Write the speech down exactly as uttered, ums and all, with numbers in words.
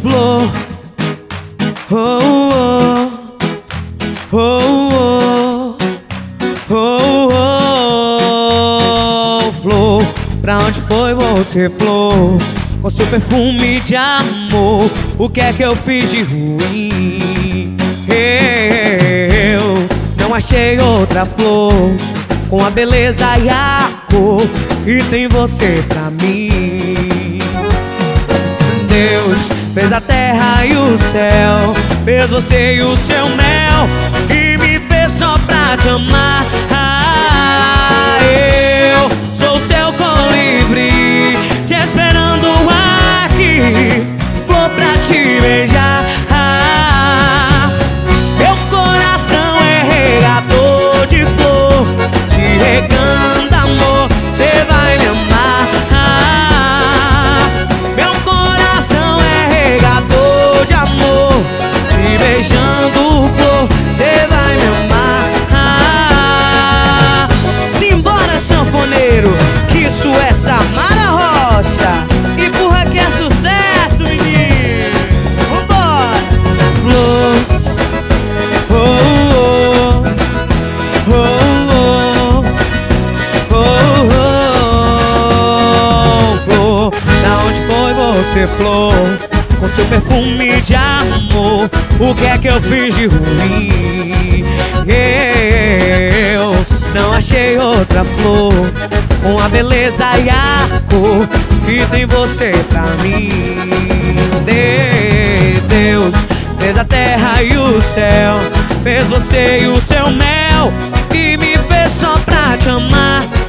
flor. Oh, oh, oh, oh, oh, oh, flor. Pra onde foi você, flor? Com seu perfume de amor, o que é que eu fiz de ruim? Eu não achei outra flor com a beleza e a cor, e tem você pra mim. Deus fez a terra e o céu, fez você e o seu mel, e me fez só pra te amar. Ah, eu sou seu colibri, te esperando aqui, vou pra te beijar. Ah, meu coração é regador de flor, te regando amor, cê vai me amar. Ah, meu coração é regador de amor, te beijando flor, cê vai me amar. Ah, simbora, sanfoneiro, que isso é Samara Rocha, e porra que é sucesso, menino. Vambora! Flor, oh, oh, oh, oh, oh, oh, flor. Da onde foi você, flor? Com seu perfume de amor, o que é que eu fiz de ruim? Eu não achei outra flor com a beleza e a cor, e tem você pra mim. Deus fez a terra e o céu, fez você e o seu mel, e me fez só pra te amar.